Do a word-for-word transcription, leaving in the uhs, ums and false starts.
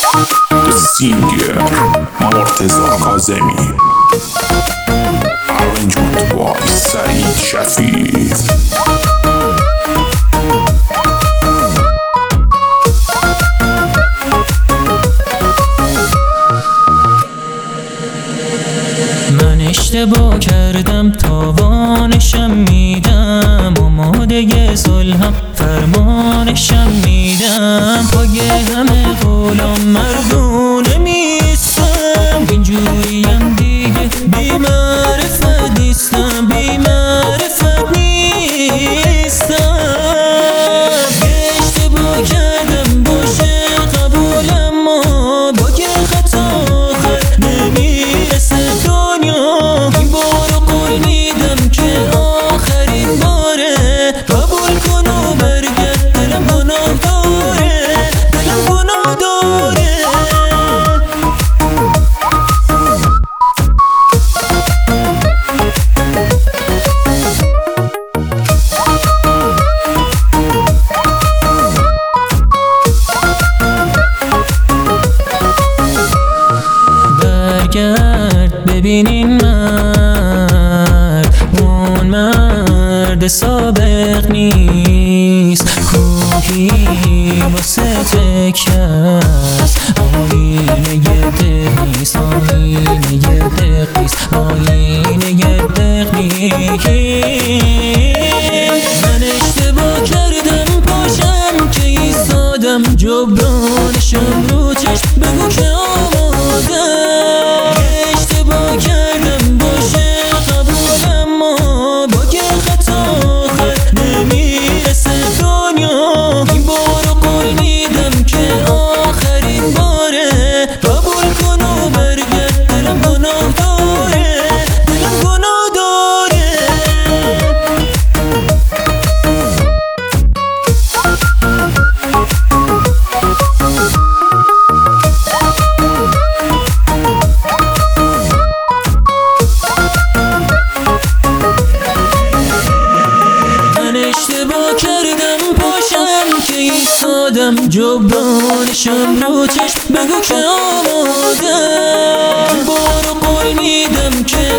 The singer مرتضی کاظمی. Arrangement by سعید شفیق. من اشتباه کردم تاوانشم میدم، آماده صلحم فرمانشم میدم. پای همه قولم مردونه میستم، اینجوریم دیگه بی معرفت نیستم، بی معرفت نیستم. اشتباه کردم باشه قبول، اما با که خطا آخر نمیرسه دنیا. این بارو قول میدم که آخرین باره، قبول کن و برگرد. دلم گناه داره، دلم گناه داره. برگرد ببینین مرد، اون مرد سابق نیست. کوهی واسه تکست، آینه دق نیست، آینه دق نیست، آینه دق نیست. من اشتباه کردم پاشم که ایستادم، جبرانشم رو چشم بگو که آمادم. اشتباه کردم باشه قبول، اما با که خطا آخر نمیرسه دنیا. این بارو قول میدم که آخرین باره، قبول کن و برگرد. دلم گناه داره، دلم گناه داره. اشتباه کردم پاشم که ایستادم، جبرانشم رو چشم بگو که آمادم. بارو قول میدم که